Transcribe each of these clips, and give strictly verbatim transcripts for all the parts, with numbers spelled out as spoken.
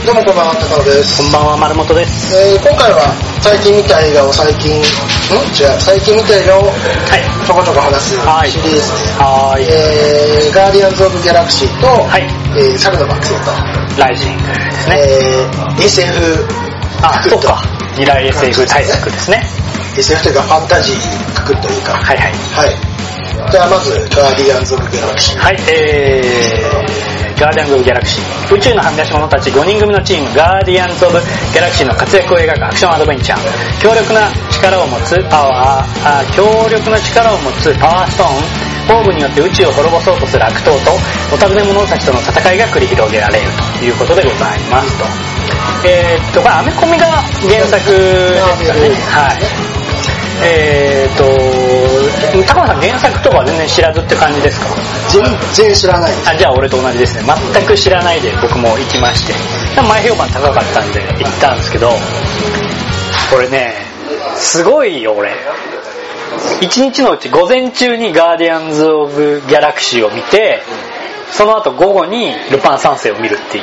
どうもこんばんは、高野です。 こんばんは、丸本です。 えー、今回は最近見た映画を最近、ん違う、最近見た映画をちょこちょこ話すシリーズで、はい、えー、ガーディアンズ・オブ・ギャラクシーと、はい、えー、猿の惑星と、 ライジングですね。 えー、エスエフ、 あ、そうか、未来 エスエフ 対策ですね。 エスエフ というかファンタジーくくというか。 はいはい。 はい。じゃあまず、ガーディアンズ・オブ・ギャラクシー。 はい、えー、ガーディアンズ・オブ・ギャラクシー。宇宙のはみ出し者たちごにん組のチーム、ガーディアンズ・オブ・ギャラクシーの活躍を描くアクションアドベンチャー。強力な力を持つパワー、あ強力な力を持つパワーストーン、防具によって宇宙を滅ぼそうとする悪党と、お尋ね者たちとの戦いが繰り広げられるということでございますと。えー、っと、これアメコミが原作ですかね。はい。えーと高野さん、原作とか全然知らずって感じですか？ 全然知らない。 あ、じゃあ俺と同じですね。全く知らないで僕も行きまして、前評判高かったんで行ったんですけど、これねすごいよ。俺一日のうち午前中にガーディアンズ・オブ・ギャラクシーを見て、その後午後にルパン三世を見るっていう、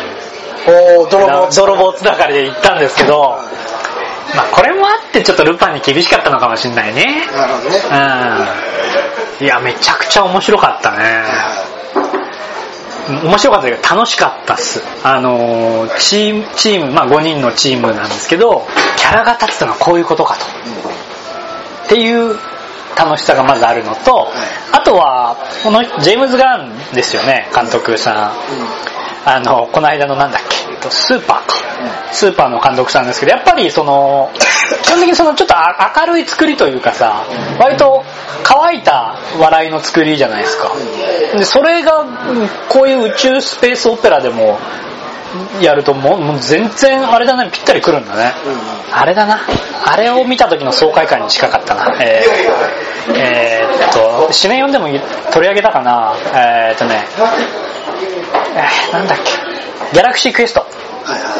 おー、泥棒泥棒つながりで行ったんですけど、まあこれもあってちょっとルパンに厳しかったのかもしれないね。 なるほどね。 うん。いや、めちゃくちゃ面白かったね。面白かったけど楽しかったっす。あのー、チーム、チーム、まあごにんのチームなんですけど、キャラが立つのはこういうことかと。っていう楽しさがまずあるのと、あとは、このジェームズ・ガンですよね、監督さん。あの、この間のなんだっけ、スーパーか。スーパーの監督さんですけど、やっぱりその、基本的にそのちょっと明るい作りというかさ、割と乾いた笑いの作りじゃないですか。で、それが、こういう宇宙スペースオペラでも、やるともう、もう全然あれだね、ぴったりくるんだね。あれだな。あれを見た時の爽快感に近かったな。えー、えー、っと、紙面読んでも取り上げたかな。えー、っとね、えー、なんだっけ、ギャラクシークエスト。 はいはい、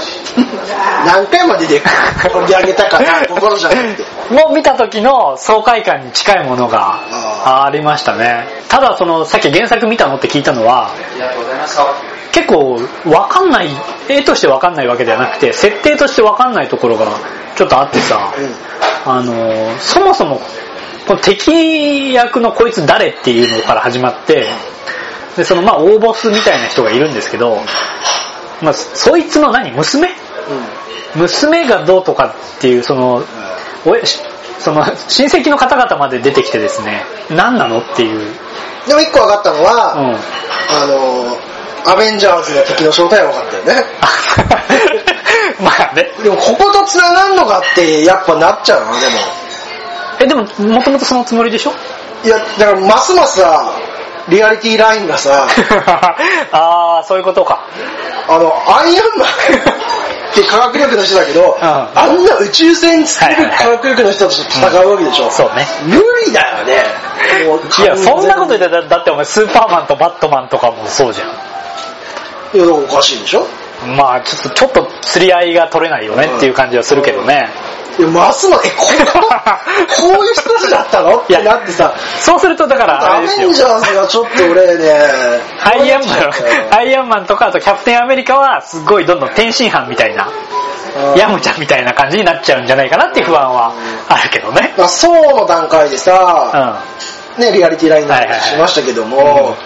何回も出て取り上げたかなところじゃなくてもう見た時の爽快感に近いものがありましたね。ただそのさっき原作見たのって聞いたのは、結構わかんない、絵としてわかんないわけではなくて、設定としてわかんないところがちょっとあってさ、うん、あのそもそもこの敵役のこいつ誰っていうのから始まって、でそのまあ大ボスみたいな人がいるんですけど、まあ、そいつの何娘、うん、娘がどうとかっていうその、おその親戚の方々まで出てきてですね、何なのっていう。 でも一個分かったのは、うん、あのアベンジャーズの敵の正体は分かったよね。 まあね。 でもここと繋がんのかってやっぱなっちゃうのでも。 えでももともとそのつもりでしょ？ いやだからますますさ。リアリティラインがさああそういうことか。 あのアイアンマンって科学力の人だけど、うん、あんな宇宙船作る科学力の人たちと戦うわけでしょ、うん、 そうね、 無理だよね。 もういやそんなこと言ったらだってお前スーパーマンとバットマンとかもそうじゃん。 いやおかしいでしょ。 まあちょっとちょっと釣り合いが取れないよねっていう感じはするけどね、 いやますますえここういう人たちだったのってなってさ、 そうするとだからあれですよ、アベンジャーズがちょっと俺ねアイアンマンアイアンマンとかあとキャプテンアメリカはすごいどんどん天津飯みたいなヤムチャみたいな感じになっちゃうんじゃないかなっていう不安はあるけどね。 まあそうの段階でさ、うん、ねリアリティラインなんかしましたけども、はいはいはい、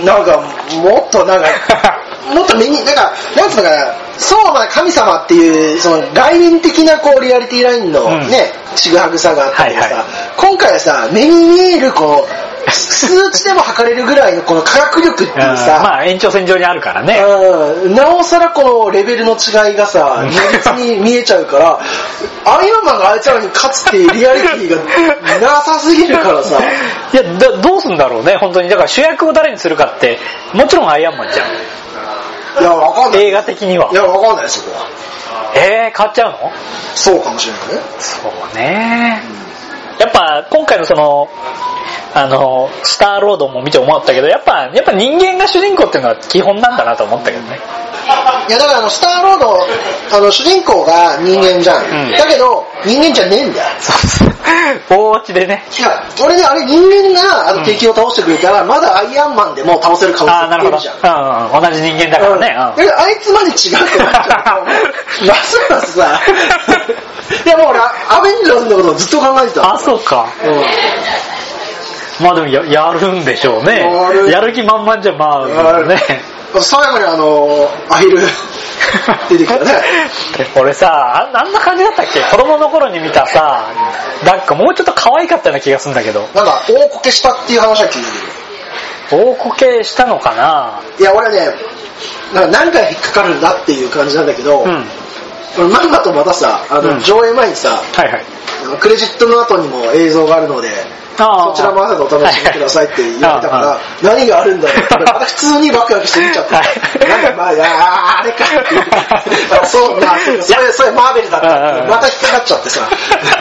なんかもっとなんかもっと目になんかなんつうのかな、そうまあ神様っていうその概念的なこうリアリティラインのねちぐはぐさがあったりさ、はいはい、今回はさ目に見えるこう数値でも測れるぐらいのこの科学力っていうさ、 まあ延長線上にあるからね、 うん、なおさらこのレベルの違いがさ如実に見えちゃうからアイアンマンがあいつらに勝つっていうリアリティがなさすぎるからさいやだどうすんだろうね本当に。だから主役を誰にするかってもちろんアイアンマンじゃん。 いやわかんない、 映画的には。 いやわかんないそこは。 えー、変わっちゃうの？ そうかもしれないね。 そうね、うん、やっぱ今回のそのあのスターロードも見て思ったけど、やっぱやっぱ人間が主人公っていうのは基本なんだなと思ったけどね。 いやだからあのスターロードあの主人公が人間じゃん、うん、だけど人間じゃねえんだよ。 大落ちでね。 いや俺ねあれ人間があの敵を倒してくれたら、うん、まだアイアンマンでも倒せる可能性っているじゃん。 あ、うんうん、同じ人間だからね、 うんうん、あいつまで違うってなっちゃうとますますさいやもう俺アベンジャーズのことをずっと考えてた。 あ、そうか、うん、まあでも や, やるんでしょうね。やる気満々じゃまあね。 最後にあのアヒル出てきたね俺さ あ, あんな感じだったっけ、子供の頃に見たさ、なんかもうちょっと可愛かったような気がするんだけど。 なんか大こけしたっていう話は聞いてる。大こけしたのかな。 いや俺ねなんか何回引っかかるんだっていう感じなんだけど、うん、俺まんまとまたさあの、うん、上映前にさ、はいはい、クレジットの後にも映像があるのでそちらも後でお楽しみくださいって言われたから何があるんだろうってまた普通にワクワクして見ちゃってなんかまあいやあれかって言ってあそうなそれそれマーベルだったってまた引っかかっちゃってさ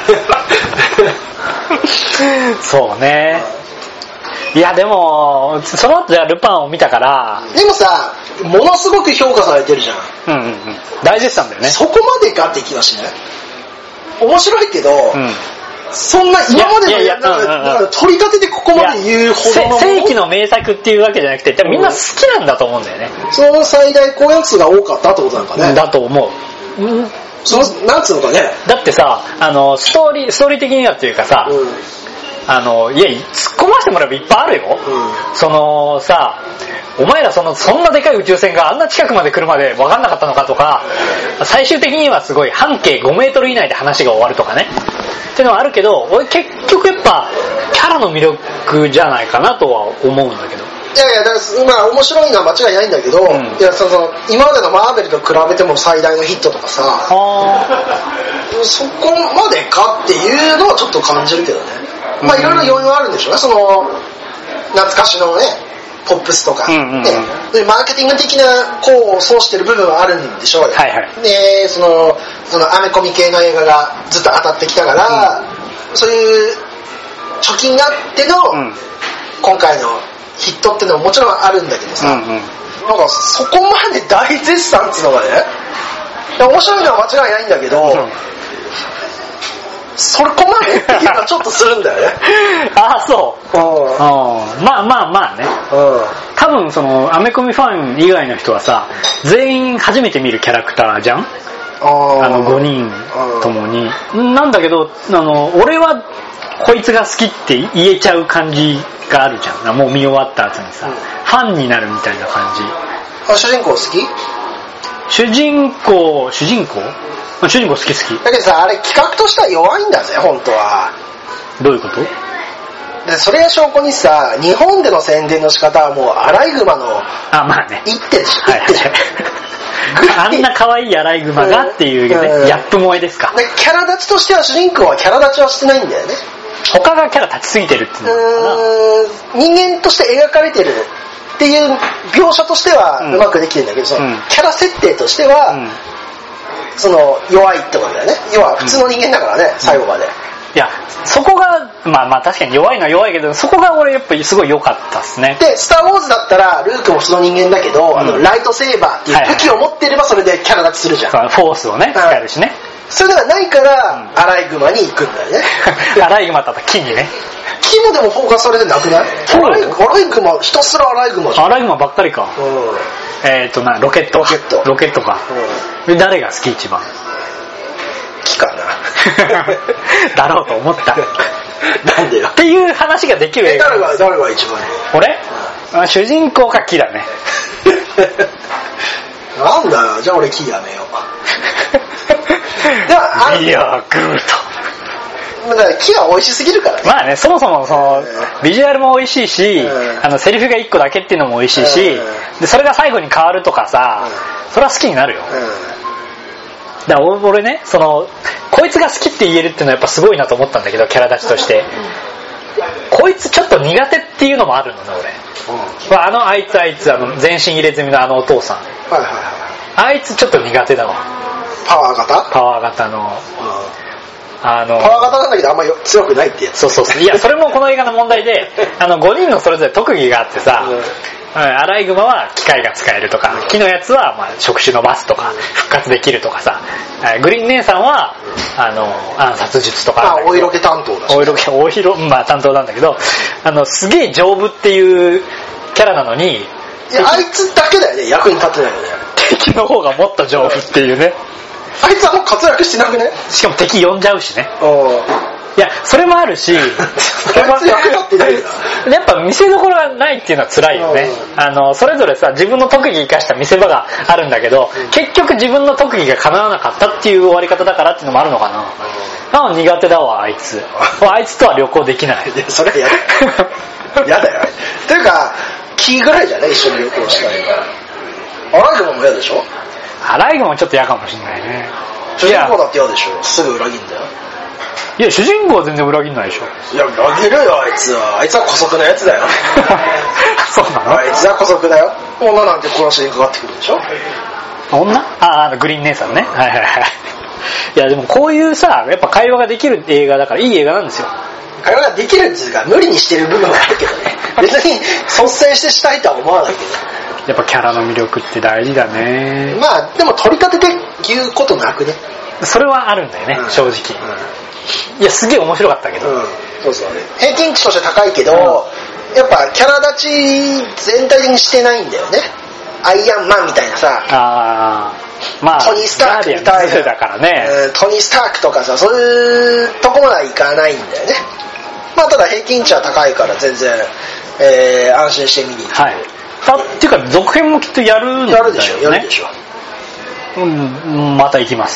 そうね。いやでもその後じゃルパンを見たからでもさものすごく評価されてるじゃん、 うんうんうん、大絶賛だよね。 そこまでかって気がしない。面白いけど、うんそんな今までのやつ取り立ててここまで言うほどの世紀の名作っていうわけじゃなくてみんな好きなんだと思うんだよね。 その最大公演数が多かったってことなんかね。 だと思う、 うん、そのなんつうのかね。 だってさあのストーリーストーリー的にはっていうかさ、うん、あのいや突っ込ませてもらえばいっぱいあるよ、うん、そのさお前らそのそんなでかい宇宙船があんな近くまで来るまで分かんなかったのかとか最終的にはすごい半径ごメートル以内で話が終わるとかねっていうのはあるけど俺結局やっぱキャラの魅力じゃないかなとは思うんだけど。 いやいやだからまあ面白いのは間違いないんだけど、うん、いやその今までのマーベルと比べても最大のヒットとかさそこまでかっていうのはちょっと感じるけどね。まあいろいろ要因はあるんでしょうね。その懐かしのねポップスとか、うんうんうん、でマーケティング的な功を奏してる部分はあるんでしょうよ、はいはい、でそのそのアメコミ系の映画がずっと当たってきたから、うん、そういう貯金があっての、うん、今回のヒットっていうのももちろんあるんだけどさ、うんうん、なんかそこまで大絶賛っていうのがね面白いのは間違いないんだけど、うん、そこまでっていうのはちょっとするんだよねああそう、うん、まあまあまあね、うん、多分そのアメコミファン以外の人はさ全員初めて見るキャラクターじゃん。ああのごにんともになんだけどあの俺はこいつが好きって言えちゃう感じがあるじゃん。もう見終わった後にさ、うん、ファンになるみたいな感じ。 あ主人公好き？ 主人公主人公主人公好き好きだけどさあれ企画としては弱いんだぜ本当は。 どういうこと？ でそれが証拠にさ日本での宣伝の仕方はもうアライグマのあまあね一手でしょ、はいはいあんな可愛いアライグマがっていう、ねうん、ギャップ萌えですか。 キャラ立ちとしては主人公はキャラ立ちはしてないんだよね。 他がキャラ立ちすぎてるっていうのかな。人間として描かれてるっていう描写としてはうまくできてるんだけど、そのキャラ設定としては、うん、その弱いってことだよね。要は普通の人間だからね、うん、最後まで。 いやそこがまあまあ確かに弱いのは弱いけどそこが俺やっぱりすごい良かったっすね。 でスターウォーズだったらルークも普通の人間だけど、うん、あのライトセーバーっていう武器を持ってればそれでキャラ立ちするじゃん、 はいはい、フォースをね使えるしね。 それではないから、うん、アライグマに行くんだよねアライグマだったら木にね木もでもフォーカスされてなくない？アライグマ、アライグマひたすらアライグマじゃん。 アライグマばっかりか、うん、えっ、ー、となロケットロケットロケットか、うん、誰が好き一番？ 木かなだろうと思ったなんでよっていう話ができる映画。 誰が誰が一番？ 俺、うん、主人公が木だねなんだよじゃあ俺木やめよういやグーとだから木は美味しすぎるからね。 まあねそもそもそのビジュアルも美味しいし、うん、あのセリフがいっこだけっていうのも美味しいし、うん、でそれが最後に変わるとかさ、うん、それは好きになるよ、うんだから俺ねそのこいつが好きって言えるっていうのはやっぱすごいなと思ったんだけどキャラ立ちとして、うん、こいつちょっと苦手っていうのもあるのね俺、うん、あのあいつあいつあの全身入れ墨のあのお父さん、はいはいはい、あいつちょっと苦手だわ。 パワー型パワー型の、 あのパワー型なんだけどあんまり強くないってやつ。 そうそうそう。いや、それもこの映画の問題で、あのごにんのそれぞれ特技があってさ、うん、アライグマは機械が使えるとか、木のやつはまあ触手伸ばすとか、復活できるとかさ、グリーン姉さんはあの暗殺術とか、 あ、お色気担当だし、 お色気、お色、まあ担当なんだけど、あのすげえ丈夫っていうキャラなのに、 いやあいつだけだよね、役に立ってないよね。 敵の方がもっと丈夫っていうね。 あいつはもう活躍してなくね。 しかも敵呼んじゃうしね。 おいや、それもあるし、それもあいつ役立ってないな。 やっぱ見せどころがないっていうのは辛いよね。あの、それぞれさ、自分の特技生かした見せ場があるんだけど、うん、結局自分の特技が叶わなかったっていう終わり方だからっていうのもあるのかな。あ、苦手だわ、あいつ。あいつとは旅行できない。 いや、それは嫌だよ。嫌だよ。というか、キーぐらいじゃない、一緒に旅行したいから。アライグマも嫌でしょ。 アライグマもちょっと嫌かもしれないね。 主人公だって嫌でしょ。すぐ裏切んだよ。 いや、主人公は全然裏切んないでしょ。 いや、裏切るよ、あいつは。あいつは姑息なやつだよ。 そうなの？ あいつは姑息だよ。女なんて殺しにかかってくるでしょ。 女？ああ、グリーン姉さんね。はいはいはい。いや、でもこういうさ、やっぱ会話ができる映画だからいい映画なんですよ。 会話ができるっていうか、無理にしてる部分があるけどね。別に率先してしたいとは思わないけど。 やっぱキャラの魅力って大事だね。 まあ、でも取り立てて言うことなくね。 それはあるんだよね、うん、正直。うん、いや、すげえ面白かったけど。 うん、そうそうね。平均値として高いけど、うん、やっぱキャラ立ち全体的にしてないんだよね。アイアンマンみたいなさ。 あー、まあ、 トニー・スタークみたいな。 だからね、 うん。トニー・スタークとかさ、そういうとこまではいかないんだよね。まあ、ただ平均値は高いから全然、えー、安心して見に行く。 はい。あ、っていうか続編もきっとやるんだよね。 やるでしょ、やるでしょ。 うん、また行きます。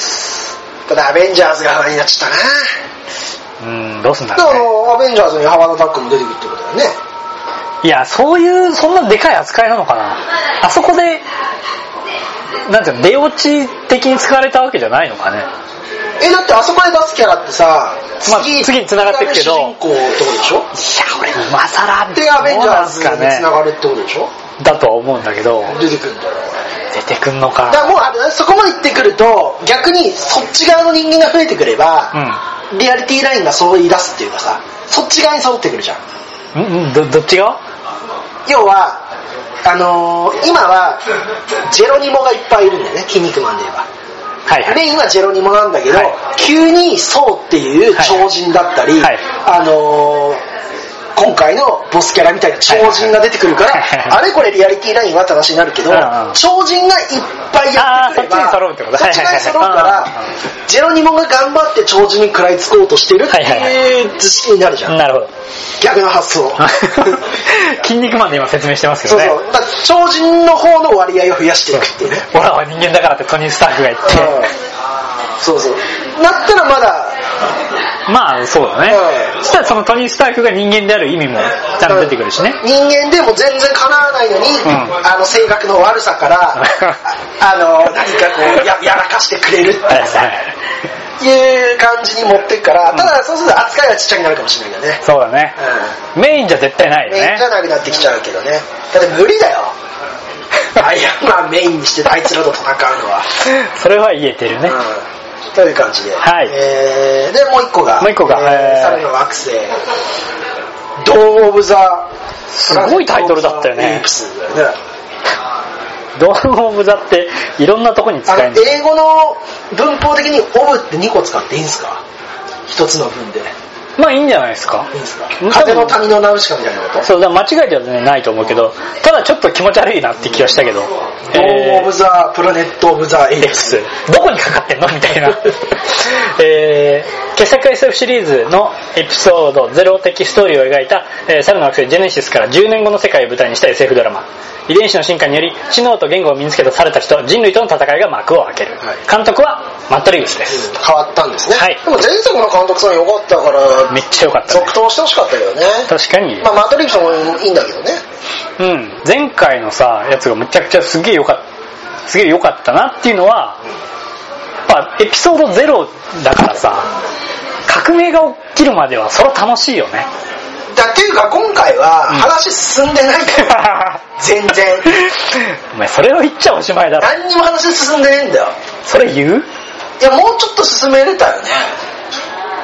ただアベンジャーズが不安になっちゃったな。うん、どうすんだろうね。 でもアベンジャーズにハワードタックも出てくるってことだよね。 いや、そういうそんなでかい扱いなのかな。あそこでなんていうの、出落ち的に使われたわけじゃないのかね。 え、だってあそこで出すキャラってさ、 まあ、次に繋がっていくけど、 主人公ってことでしょ。いや、 俺今更でアベンジャーズに繋がるってことでしょ。 だとは思うんだけど、 出てくるんだよ。 出てくんのか。 だからもうあそこまで行ってくると逆にそっち側の人間が増えてくれば、うん、リアリティラインがそう言い出すっていうかさ、そっち側に揃ってくるじゃん。 うん、どどっち側？ 要はあのー、今はジェロニモがいっぱいいるんだよね、筋肉マンで言えば。はいはい、メインはジェロニモなんだけど、はい、急にソウっていう超人だったり、はいはい、あのー今回のボスキャラみたいな超人が出てくるから、はいはいはい、あれこれリアリティラインは正しになるけど、超人がいっぱいやってくれば、 そっちに揃うってこと？ そっちに揃うから、ジェロニモが頑張って超人に食らいつこうとしてるっていう図式になるじゃん。 なるほど。 逆の発想。 筋肉マンで今説明してますけどね。 そうそう。だから超人の方の割合を増やしていくっていうね。 俺らは人間だからってトニー・スタークが言って。 そうそう。なったらまだ。 まあそうだね、うん、そしたらそのトニー・スタークが人間である意味もちゃんと出てくるしね、 うん、人間でも全然叶わないのに、うん、あの性格の悪さからあの何かこう や, やらかしてくれるっていう感じに持ってくから、ただそうすると扱いはちっちゃくなるかもしれないけどね。 そうだね、うん、メインじゃ絶対ないよね。 メインじゃなくなってきちゃうけどね。だって無理だよアイアンマンメインにしてあいつらと戦うのは。 それは言えてるね、うんという感じで、 はい、 えー、でもう一個がもう一個が、 えー、猿の惑星ドーン・オブ・ザすごいタイトルだったよね。 エイプスだよね。 ドーン・オブ・ザっていろんなとこに使える。 英語の文法的にオブってにこ使っていいんですか？一つの文で。 まあいいんじゃないですか。 いいんですか。風の谷のナウシカみたいなこと。 そうだ、間違いではないと思うけど、ただちょっと気持ち悪いなって気がしたけど。 ドーン・オブ・ザ・プラネット・オブ・ザ・エイプス。 どこにかかってんのみたいな。えー、傑作 エスエフ シリーズのエピソードゼロ的ストーリーを描いた、えー、猿の惑星ジェネシスからじゅうねんごの世界を舞台にした エスエフ ドラマ。遺伝子の進化により知能と言語を身につけた猿たちと人類との戦いが幕を開ける、はい、監督はマット・リーブスです、 うん、変わったんですね、 はい、 でも前作の監督さん良かったからめっちゃ良かった、ね、 続投してほしかったけどね。確かに、 まあ、マット・リーブスもいいんだけどね。 うん、前回のさやつがむちゃくちゃすげえ良かったすげえ良かったなっていうのは、うん、やっぱエピソードゼロだからさ革命が起きるまではそれは楽しいよね。 だっていうか今回は話進んでないから、うん、全然お前それを言っちゃおしまいだろ。 何にも話進んでねえんだよ。 それ言う？ いやもうちょっと進めれたよね。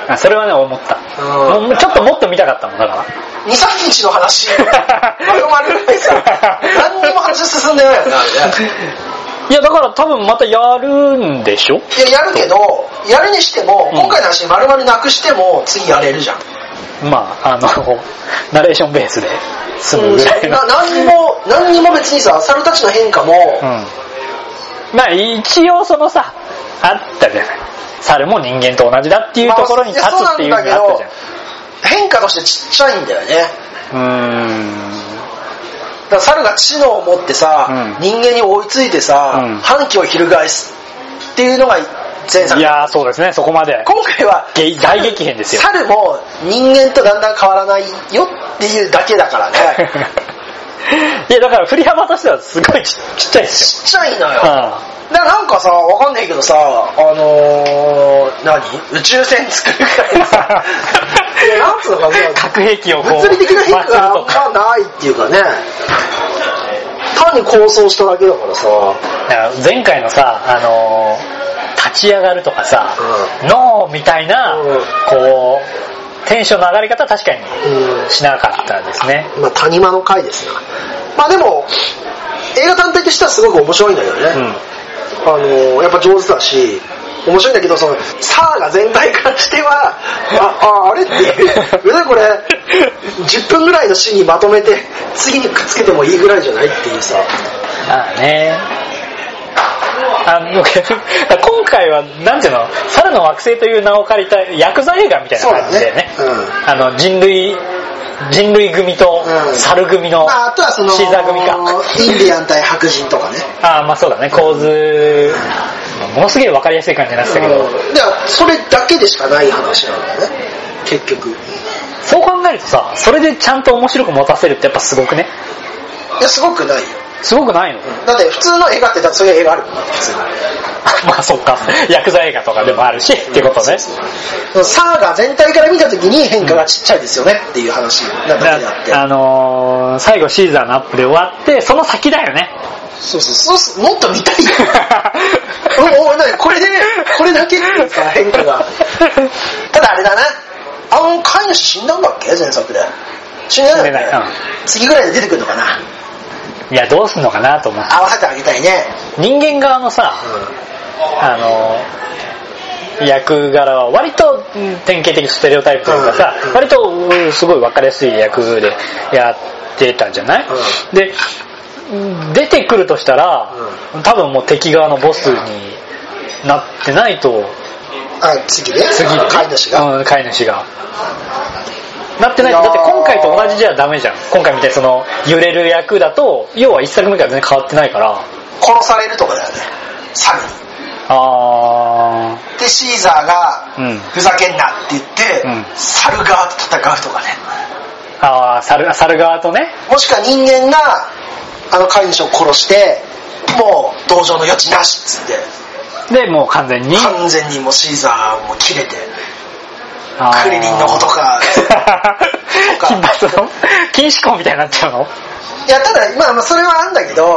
あそれはね思った、うん、もうちょっともっと見たかったもんだからにさんにちの話丸々ぐらいさ何にも話進んでないよないやだから多分またやるんでしょ。 いややるけどやるにしても、うん、今回の話丸々なくしても次やれるじゃん。 まああのナレーションベースで済むぐらいの、 うん、な何にも何にも別にさ猿たちの変化も、うん、 まあ一応そのさあったじゃない、猿も人間と同じだっていうところに立つっていうのがあったじゃん、まあ、 変化としてちっちゃいんだよね。 うーんだから猿が知能を持ってさ、うん、人間に追いついてさ、うん、反旗を翻すっていうのが前作。 いやそうですね、そこまで今回は大激変ですよ。 猿も人間とだんだん変わらないよっていうだけだからねいやだから振り幅としてはすごい ち, ちっちゃいですよ。 ちっちゃいのよ、うんだからなんかさ、わかんないけどさ、あのー、何宇宙船作るくらいさいやなんつうのかね核兵器をこう物理的な変化があんまないっていうかね単に構想しただけだからさ。 だから前回のさ、あのー、立ち上がるとかさ、うん、ノーみたいな、うん、こうテンションの上がり方は確かにしなかったですね、 うん、まあ谷間の回ですな。まあでも映画単体としてはすごく面白いんだけどね、うんあのー、やっぱ上手だし面白いんだけど、そのサーが全体からしてはあああれっていうこれじゅっぷんぐらいのシーンにまとめて次にくっつけてもいいぐらいじゃないっていうさ。 ああねあの今回はなんていうの猿の惑星という名を借りたヤクザ映画みたいな感じで ね, ね、うん、あの人類人類組と猿組の、うんまあ、あとはそのシーザー組かインディアン対白人とかねああまあそうだね構図ものすげえ分かりやすい感じになってたけど、うん、 でそれだけでしかない話なんだよね結局。 そう考えるとさそれでちゃんと面白く持たせるってやっぱすごくね。 いやすごくないよ。 すごくないの、うん、 だって普通の映画ってそういう映画あるもんな普通のまあそっかヤクザ映画とかでもあるし、うん、っていうことね。そうそうサーが全体から見た時に変化がちっちゃいですよねっていう話なだけであって、 あのー、最後シーザーのアップで終わってその先だよね。 そうそうそうもっと見たいよおお何これでこれだけっていうさ変化がただあれだなあの飼い主死んだんだっけ前作で。死んでないよね、うん、次ぐらいで出てくるのかな。 いやどうすんのかなと思って合わせてあげたいね。 人間側のさ、うん、あの役柄は割と典型的ステレオタイプというかさ、うんうん、割とすごい分かりやすい役でやってたじゃない、うん、で出てくるとしたら、うん、多分もう敵側のボスになってないと。 あ次ね次ね飼い主が、 うん、飼い主がなってないと。だって今回と同じじゃダメじゃん。今回みたいにその揺れる役だと要はいっさくめから全然変わってないから殺されるとかだよね猿に。 あーでシーザーが、うん、ふざけんなって言って、うん、猿側と戦うとかね。 ああ 猿, 猿側とね。 もしくは人間があの飼い主を殺してもう同情の余地なしっつってでもう完全に完全にもうシーザーも切れてクリリンのことか金髪の禁止婚みたいになっちゃうの。 いやただまあまあそれはあんだけど、うん、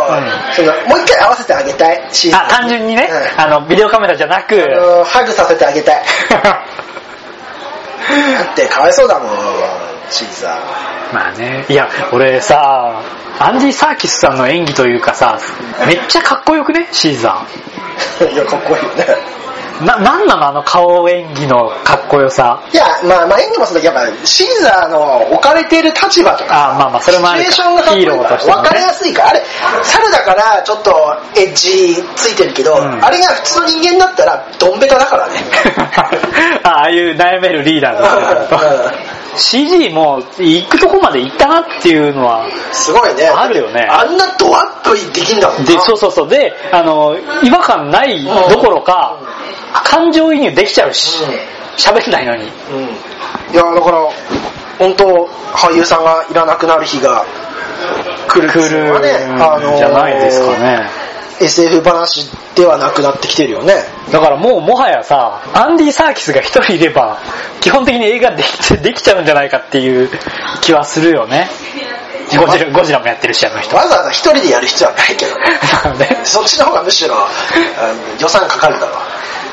そのもう一回合わせてあげたいシーザー。 あ単純にね、うん、あのビデオカメラじゃなく、あのハグさせてあげたいだってかわいそうだもんシーザー。まあねいや俺さアンディ・サーキスさんの演技というかさめっちゃかっこよくねシーザーいやかっこいいよね。 な、なんなのあの顔演技のかっこよさ。 いやまあまあ演技もそうだけどやっぱシーザーの置かれている立場とかあまあまあそれもあるかシチュエーションがかっこいいから分かりやすいから、あれ猿だからちょっとエッジついてるけど、うん、あれが普通の人間だったらドンベタだからねあああいう悩めるリーダーだシージー も行くとこまで行ったなっていうのはすごいねあるよね。 あんなドワッとできんだもんな。 でそうそうそうであの違和感ないどころか、うんうん感情移入できちゃうし喋、うん、んないのに、うん、 いやだから本当俳優さんがいらなくなる日が来るっていうのはね、 あのー、じゃないですかね。 エスエフ 話ではなくなってきてるよね。 だからもうもはやさアンディ・サーキスが一人いれば基本的に映画でき, できちゃうんじゃないかっていう気はするよね。ゴジラ、ゴジラもやってるしあの人わざわざ一人でやる必要はないけどねそっちの方がむしろ予算かかるだろう。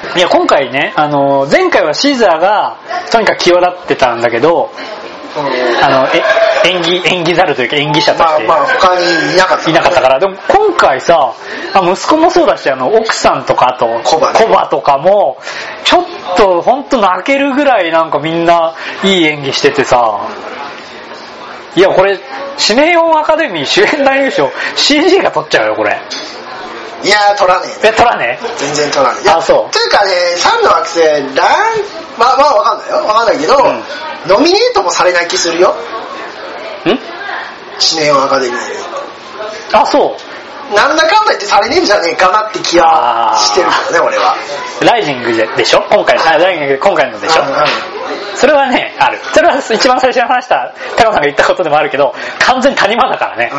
いや今回ね、あの前回はシーザーがとにかく際立ってたんだけど、あのえ演技演技猿というか演技者として、 まあまあ他にいなかった、ね、 いなかったから。でも今回さ、息子もそうだし、あの奥さんとかあとコバ、ね、コバとかもちょっと本当泣けるぐらいなんかみんないい演技しててさ、いやこれシネオンアカデミー主演男優賞 シージー が取っちゃうよこれ。 いやー取らねえ。え取らねえ。 全然取らねえ。 あそう。 というかね、さんの惑星ランまあまあわかんないよわかんないけど、うん、ノミネートもされない気するよ。ん？シネオンアカデミーで。 あそう。 なんだかんだ言ってされねえんじゃねえかなって気はしてるけどね俺は。 ライジングでしょ今回。あライジング今回のでしょ。うんうん、それはねある。それは一番最初に話した高野さんが言ったことでもあるけど、完全に谷間だからね、うん、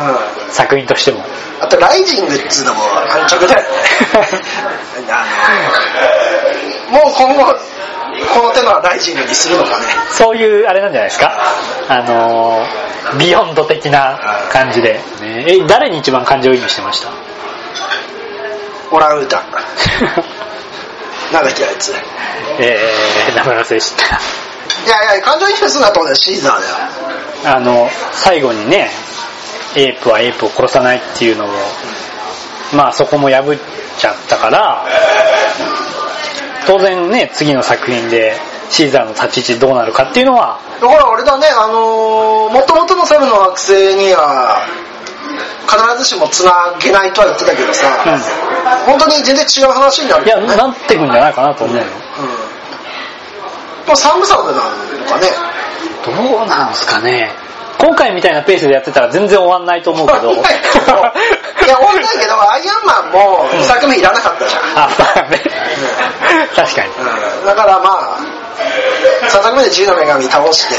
作品としても。 あとライジングっつうのも安直だよあのもう今後この手のライジングにするのかね。 そういうあれなんじゃないですか、あのー、ビヨンド的な感じで、ね、え誰に一番感情移入してました？ オランウータンなんだっけあいつ、 えー、名前忘れした。 いやいや感情移入するんだと思うよ。シーザーだよ。 あの最後にねエープはエープを殺さないっていうのを、まあそこも破っちゃったから当然ね次の作品でシーザーの立ち位置どうなるかっていうのは。 だからあれだね、あのー、元々の猿の惑星には必ずしもつなげないとは言ってたけどさ、うん、本当に全然違う話になる、ね、 いやなってくんじゃないかなと思うよ、うんうん、三部作なのかね。 どうなんすかね。今回みたいなペースでやってたら全然終わんないと思うけどいや終わんないけどアイアンマンもにさくめいらなかったじゃん、うん、あまあね、 うん、確かに、 うん、だからまあさんさくめで自由の女神倒して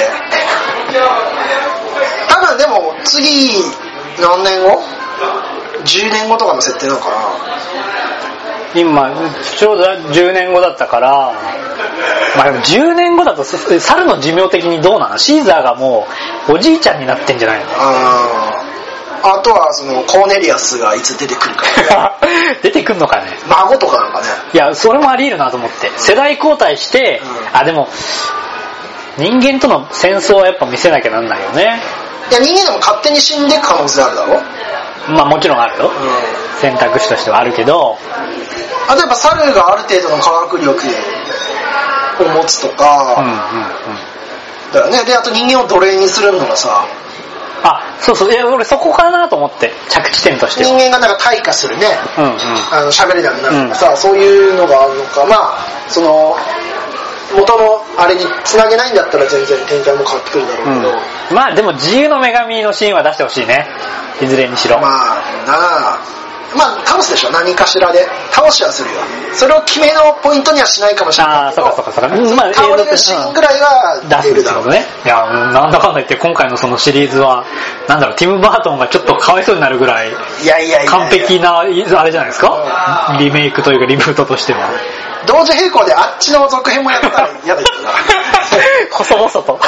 多分でも次何年後じゅうねんごとかの設定なのかな。 今ちょうどじゅうねんごだったから、まあでもじゅうねんごだと猿の寿命的にどうなの？シーザーがもうおじいちゃんになってんじゃないの？ ああとはそのコーネリアスがいつ出てくるか、 ね、出てくるのかね。 孫とかなんかね。 いやそれもあり得るなと思って、うん、世代交代して、うん、あでも人間との戦争はやっぱ見せなきゃなんないよね。 いや人間でも勝手に死んでいく可能性あるだろ。 まあもちろんあるよ、うん、選択肢としてはあるけど、 例えば猿がある程度の科学力を持つとか、うんうんうん、だよね。であと人間を奴隷にするのがさ、 あそうそう、いや俺そこかなと思って、着地点としては人間がなんか退化するね、うんうん、あの喋れなくなるとかさ、 うん、 そういうのがあるのか。まあその元のあれに繋げないんだったら全然展開も変わってくるだろうけど、 うん、まあでも自由の女神のシーンは出してほしいね、いずれにしろ。 まあなあまあ倒すでしょ、何かしらで倒しはするよ。それを決めのポイントにはしないかもしれないけど、ああそうかそうかそうか、まあ、倒れるシーンぐらいは出るだろうね。 いやなんだかんだ言って今回のそのシリーズはなんだろう、ティム・バートンがちょっとかわいそうになるぐらい完璧なあれじゃないですか、リメイクというかリブートとしては。 同時並行であっちの続編もやったら嫌だけどな細々と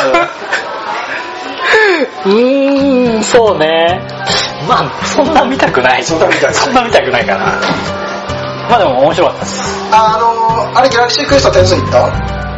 うーんそうね、まあそんな見たくないそんな見たくないそんな見たくないかな。まあでも面白かったです。 あのー、あれギャラクシークエスト点数いった？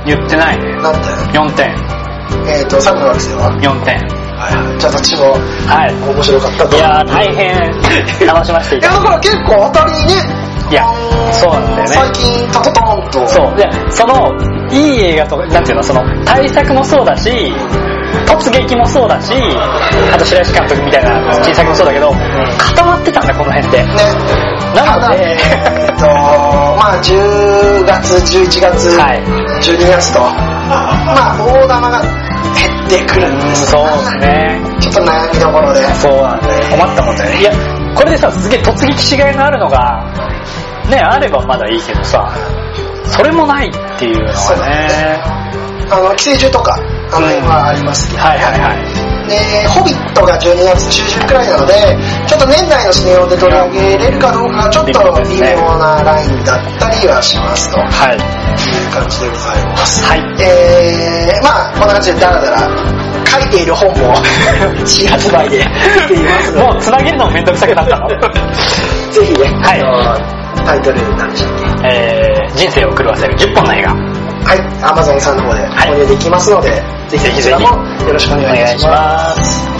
言ってないね。 何点？ よんてん。 えっ、ー、とサブの惑星はよんてん。 はいはい。じゃあどっちもはい面白かったと。 いや大変楽しませていただきました。 いやだから結構当たりね。 いやそうなんだよね。 最近タトトーンとそうで、そのいい映画とかなんていうの、その大作もそうだし突撃もそうだし、あと白石監督みたいな小作もそうだけど、うん、固まってたんだこの辺ってね。なのでえー、っとまあじゅうがつじゅういちがつ、はい、じゅうにがつとまあ大玉が減ってくるんです。 そうですね、 ちょっと悩みどころで。 そうなんだよ、困ったもんだよね。いやこれでさすげえ突撃しがいのあるのがねあればまだいいけどさ、それもないっていうのはね。 あの寄生獣とかあの辺はありますけど、ね、 はいはいはい。 でホビットがじゅうにがつちゅうじゅんくらいなので、ちょっと年内のシネオで取り上げれるかどうかがちょっと微妙なラインだったりはしますと、はい、いう感じでございます。はい。えー、まあこんな感じでダラダラ書いている本も新発売で出ていますので、 もうつなげるのもめんどくさくなったのぜひね、はい、タイトル何でしたっけ、 えで人生を狂わせるじゅっぽんの映画、 はい、Amazon さんの方で購入できますので、はい、ぜひぜひそちらもよろしくお願いします。